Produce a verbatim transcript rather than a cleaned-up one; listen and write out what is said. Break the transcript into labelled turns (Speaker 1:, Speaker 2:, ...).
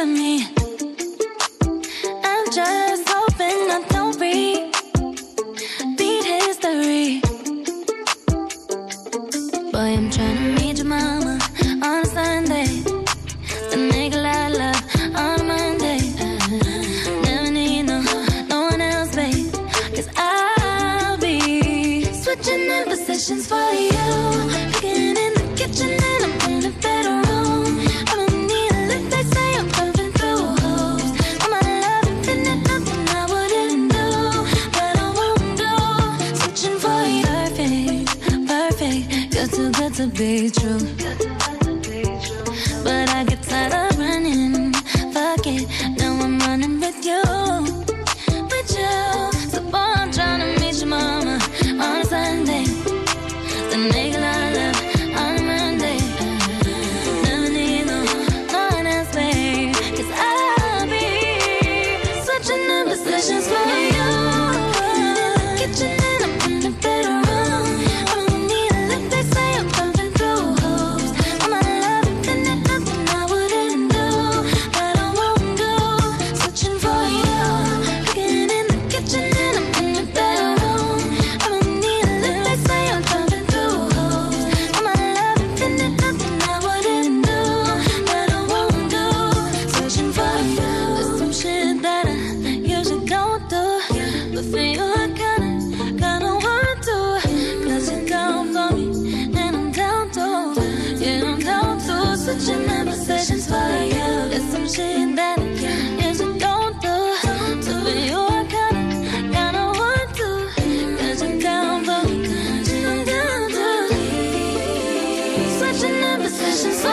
Speaker 1: to me. I'm just hoping I don't repeat history. Boy, I'm trying to meet your mama on a Sunday, then make a lot of love on a Monday. Never need no, no one else, babe, 'cause I'll be switching in positions for you, cooking in the kitchen and I'm in the bedroom. I don't need a lift, they say I'm pumping through holes. For my love infinite, nothing I wouldn't do, but I won't do. Switching for you, perfect, perfect. You're too good to be true. But I get tired of running, fuck it, now I'm running with you, with you. So boy, I'm trying to meet your mama on a Sunday, then make a lot of love on a Monday. Never need no, no one else, babe, 'cause I'll be switching in positions for you. In the kitchen and I'm in the bedroom. I don't need a lift, they say I'm pumping through holes. For my love infinite, nothing I wouldn't do, but I won't do. Switching for you, cooking in the kitchen and I'm in the bedroom. I don't need a lift, they say I'm pumping through holes. For my love infinite, nothing I wouldn't do, but I won't do. Switching for you. There's some shit that I usually don't do, but for you I kinda, kinda want to, 'cause you're down for me and I'm down to, yeah, I'm down to. Switching in positions for you. There's some shit that I usually don't do, so for you I kinda, kinda want to, 'cause you're down for me, 'cause you're down to. Switching in positions for